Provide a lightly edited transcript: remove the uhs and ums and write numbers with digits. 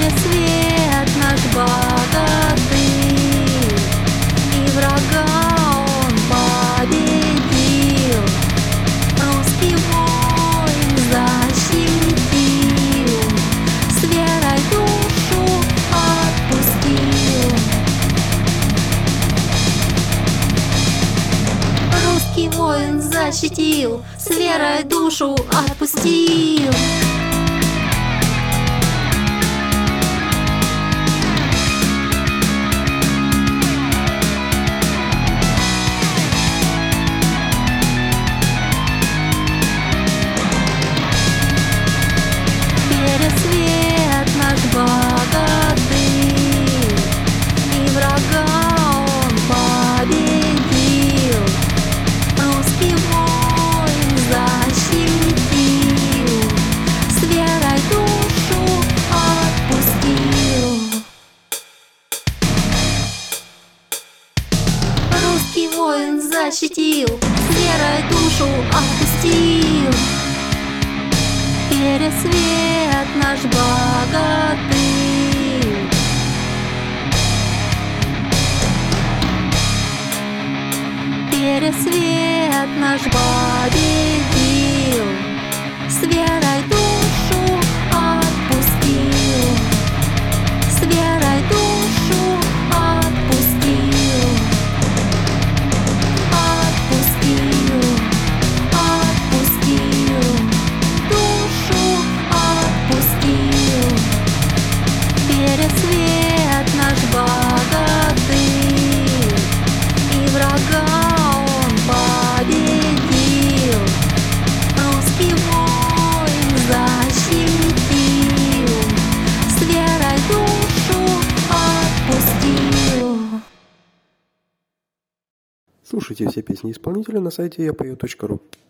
свет наш богатырь, и врага он победил. Русский воин защитил, с верой душу отпустил. Русский воин защитил, с верой душу отпустил. Свет наш богатырь, и врага он победил. Русский воин защитил, с верой душу отпустил. Русский воин защитил, с верой душу отпустил. Пересвет наш богатырь, пересвет наш победил, с верой душу отпустил, с верой душу отпустил, отпустил, отпустил. Пересвет наш богатырь, и врага он победил. Русский воин защитил, с верой душу отпустил. Слушайте все песни исполнителя на сайте yapою.ru.